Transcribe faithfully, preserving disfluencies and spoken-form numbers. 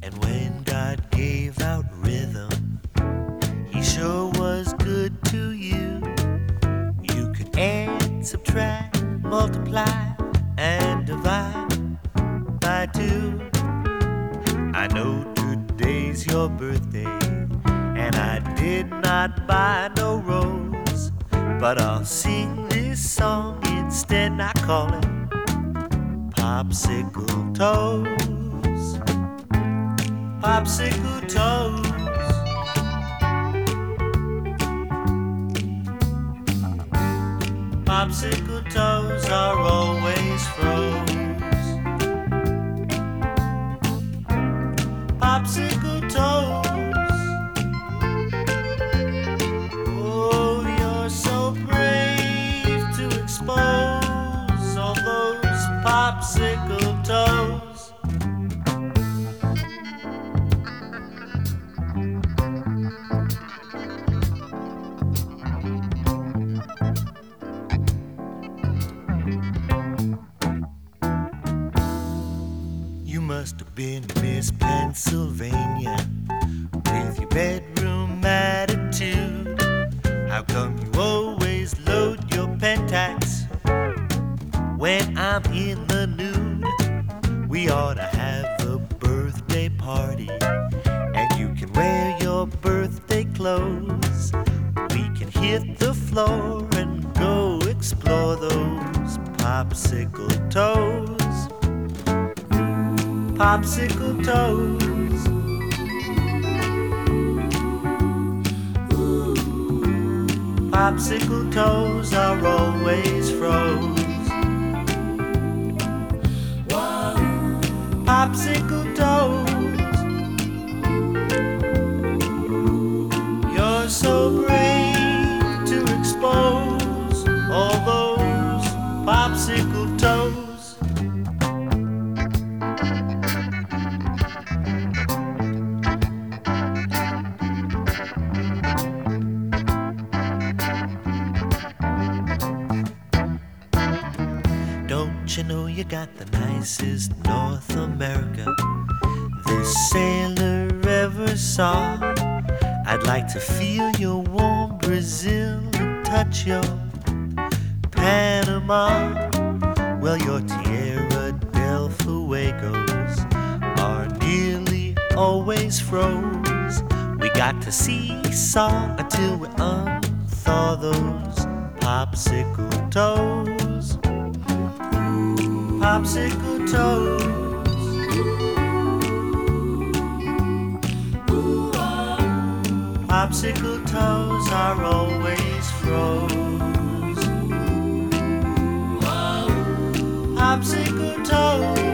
And when God gave out rhythm, He sure was good to you. You could add, subtract, multiply, and divide by two. I know today's your birthday, and I did not buy no rose, but I'll sing this song instead. I call it Popsicle Toes. Popsicle Toes. Popsicle toes are always froze. Popsicle toes. Oh, you're so brave to expose all those popsicle toes. You must have been Miss Pennsylvania with your bedroom attitude. How come you always load your Pentax when I'm in the nude? We ought to have a birthday party, and you can wear your birthday clothes. We can hit the floor and go explore those popsicle toes. Popsicle toes. Popsicle toes are always froze. Popsicle toes. You're so brave to expose all those popsicle toes. Don't you know you got the nicest North America this sailor ever saw? I'd like to feel your warm Brazil and touch your Panama. Well, your Tierra del Fuegos are nearly always froze. We got to seesaw until we unthaw those popsicle toes. Popsicle toes. Popsicle toes are always froze. Popsicle toes.